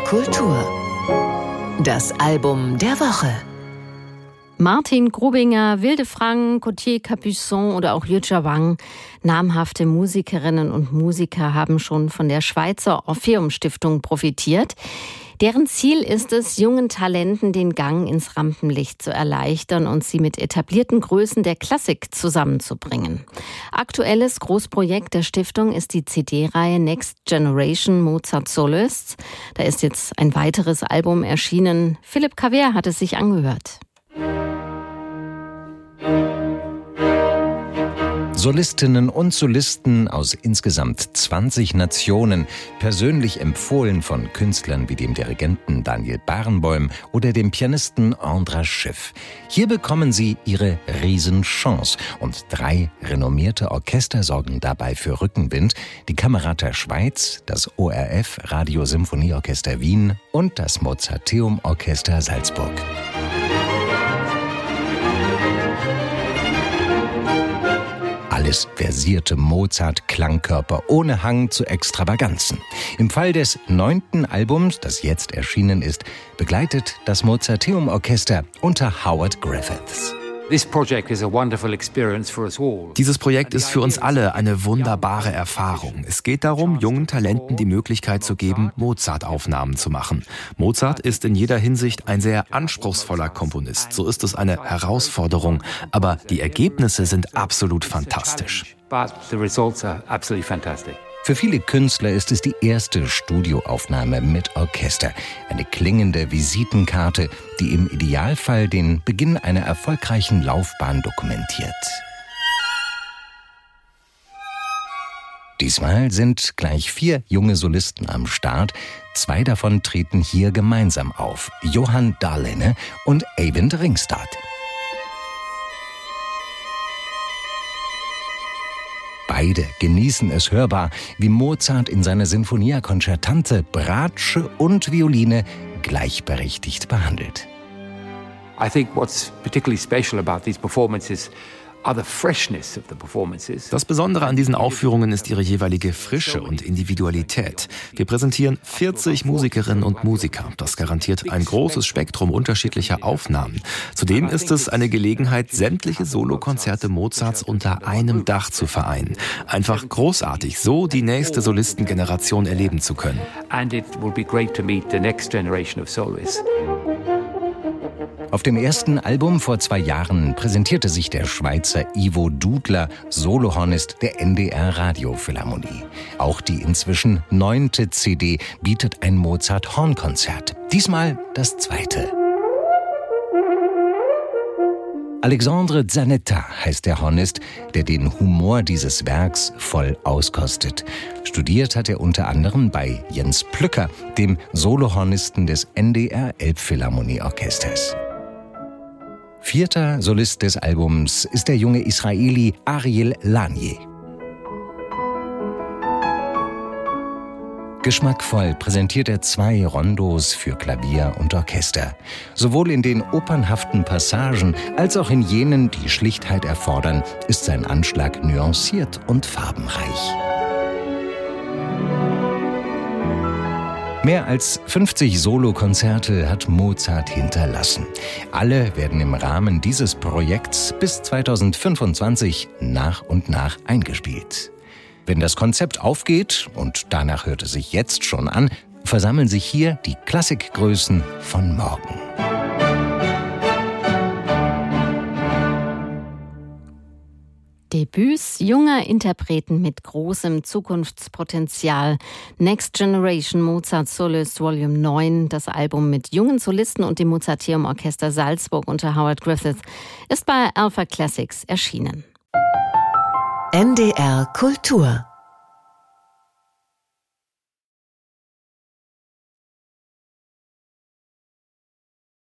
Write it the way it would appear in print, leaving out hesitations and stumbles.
Kultur. Das Album der Woche. Martin Grubinger, Wilde Frank, Gauthier Capuçon oder auch Yuja Wang. Namhafte Musikerinnen und Musiker haben schon von der Schweizer Orpheum-Stiftung profitiert. Deren Ziel ist es, jungen Talenten den Gang ins Rampenlicht zu erleichtern und sie mit etablierten Größen der Klassik zusammenzubringen. Aktuelles Großprojekt der Stiftung ist die CD-Reihe Next Generation Mozart Soloists. Da ist jetzt ein weiteres Album erschienen. Philipp Caver hat es sich angehört. Solistinnen und Solisten aus insgesamt 20 Nationen, persönlich empfohlen von Künstlern wie dem Dirigenten Daniel Barenboim oder dem Pianisten Andras Schiff. Hier bekommen sie ihre Riesenchance und 3 renommierte Orchester sorgen dabei für Rückenwind: die Camerata Schweiz, das ORF Radiosymphonieorchester Wien und das Mozarteum Orchester Salzburg. Alles versierte Mozart-Klangkörper ohne Hang zu Extravaganzen. Im Fall des 9. Albums, das jetzt erschienen ist, begleitet das Mozarteum-Orchester unter Howard Griffiths. Dieses Projekt ist für uns alle eine wunderbare Erfahrung. Es geht darum, jungen Talenten die Möglichkeit zu geben, Mozart-Aufnahmen zu machen. Mozart ist in jeder Hinsicht ein sehr anspruchsvoller Komponist. So ist es eine Herausforderung. Aber die Ergebnisse sind absolut fantastisch. Für viele Künstler ist es die erste Studioaufnahme mit Orchester. Eine klingende Visitenkarte, die im Idealfall den Beginn einer erfolgreichen Laufbahn dokumentiert. Diesmal sind gleich 4 junge Solisten am Start. 2 davon treten hier gemeinsam auf: Johan Dahlene und Eivind Ringstad. Beide genießen es hörbar, wie Mozart in seiner Sinfonia Concertante Bratsche und Violine gleichberechtigt behandelt. I think what's particularly special about these performances are the freshness of the performances. Das Besondere an diesen Aufführungen ist ihre jeweilige Frische und Individualität. Wir präsentieren 40 Musikerinnen und Musiker. Das garantiert ein großes Spektrum unterschiedlicher Aufnahmen. Zudem ist es eine Gelegenheit, sämtliche Solokonzerte Mozarts unter einem Dach zu vereinen. Einfach großartig, so die nächste Solistengeneration erleben zu können. And it will be great to meet the next generation of soloists. Auf dem ersten Album vor 2 Jahren präsentierte sich der Schweizer Ivo Dudler, Solohornist der NDR Radiophilharmonie. Auch die inzwischen 9. CD bietet ein Mozart-Hornkonzert. Diesmal das 2. Alexandre Zanetta heißt der Hornist, der den Humor dieses Werks voll auskostet. Studiert hat er unter anderem bei Jens Plücker, dem Solohornisten des NDR Elbphilharmonieorchesters. 4. Solist des Albums ist der junge Israeli Ariel Lanier. Geschmackvoll präsentiert er 2 Rondos für Klavier und Orchester. Sowohl in den opernhaften Passagen als auch in jenen, die Schlichtheit erfordern, ist sein Anschlag nuanciert und farbenreich. Mehr als 50 Solokonzerte hat Mozart hinterlassen. Alle werden im Rahmen dieses Projekts bis 2025 nach und nach eingespielt. Wenn das Konzept aufgeht, und danach hört es sich jetzt schon an, versammeln sich hier die Klassikgrößen von morgen. Debüts junger Interpreten mit großem Zukunftspotenzial. Next Generation Mozart Soloists Volume 9, das Album mit jungen Solisten und dem Mozarteum Orchester Salzburg unter Howard Griffiths, ist bei Alpha Classics erschienen. NDR Kultur